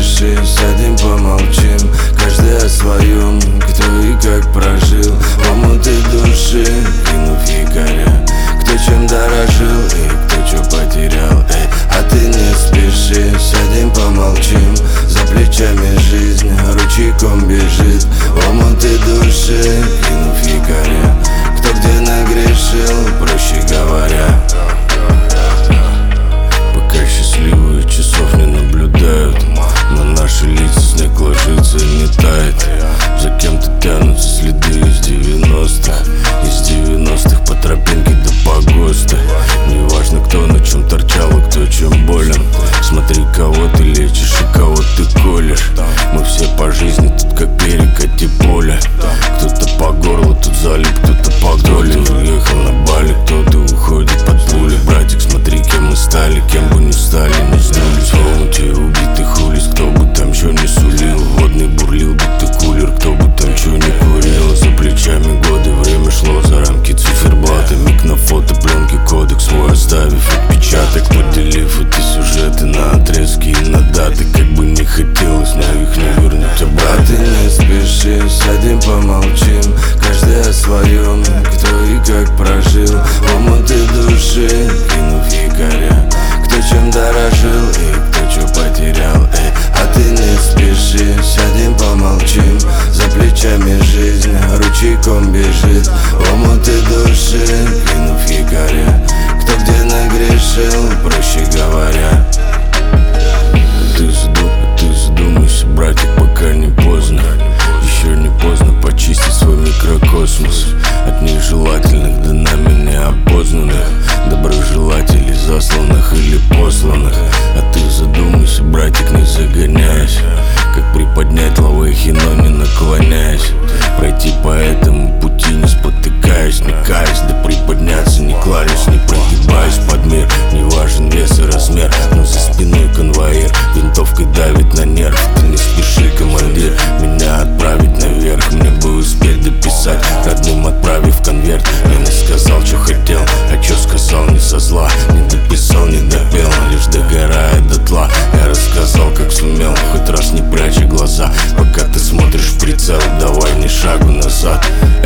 спеши, сядем помолчим. Каждый о своем, кто и как прожил. В омуты души, кинув якоря. Кто чем дорожил и кто что потерял. А ты не спеши, сядем помолчим. За плечами жизнь ручейком бежит. В омуты души, кинув якоря. Кто где нагрешил, проще говоря. Пока счастливые часов не наблюдают, на наши лица снег ложится и не тает. За кем-то тянутся следы из 90-х. Из 90-х по тропинке до погоста. Неважно, кто на чем торчал и кто чем болен. Смотри, кого ты лечишь и кого ты колешь. Мы все по жизни тут как перекати поле. Кто-то по горлу тут залип, кто-то по доле. Уехал на Бали, кто-то уходит под пули. Братик, смотри, кем мы стали, кем бы не стали, не сдулись. В омуте убитых улиц, кто бы там что не сулил. Водный бурлил, будто кулер, кто бы там что не курил. За плечами годы, время шло за рамки циферблата. Миг на фото, пленки, кодек свой оставив отпечаток. Поделив эти сюжеты на отрезки и на даты. Как бы не хотелось, но их не вернуть обратно. А ты не спеши, сядем помолчим. Каждый о своем, кто и как прожил. В омуты души, кинув якоря. Кто чем дорожил и кто что потерял. А ты не спеши, сядем помолчим. За плечами жизнь ручейком бежит. В омуты души, кинув якоря. Кто где нагрешил, проще говоря. Ты задумайся, братик, пока не поздно. Еще не поздно почистить свой микрокосмос от нежелательных до нами неопознанных доброжелателей, засланных или посланных. А ты задумайся, братик, не загоняясь. Как приподнять лавэхи, но не наклоняясь. Пройти по этому пути, не спотыкаясь, не каясь. Да приподняться, не кланясь, не прогибаясь под мир. Не важен вес и размер, но за спиной конвоир винтовкой давит на нерв. Ты не спеши, командир, меня отправить наверх. Мне бы успеть дописать, родным отправив конверт. Я не сказал, что хотел, а что сказал не со зла. Не дописал, не допел, лишь догорает дотла. Я рассказал, как сумел, хоть раз не пряча глаза. Пока ты смотришь в прицел, давай ни шагу назад.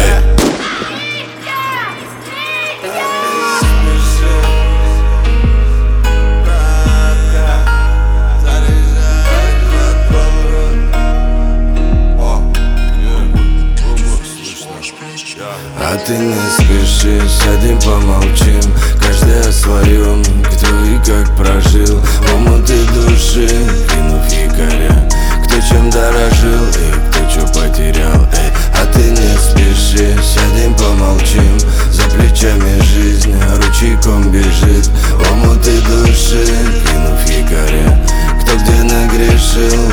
А ты не спеши, сядем помолчим. Каждый о своем, кто и как прожил. В омуты души, кинув якоря. Кто чем дорожил и кто что потерял. А ты не спеши, сядем помолчим. За плечами жизнь ручейком бежит. В омуты души, кинув якоря. Кто где нагрешил,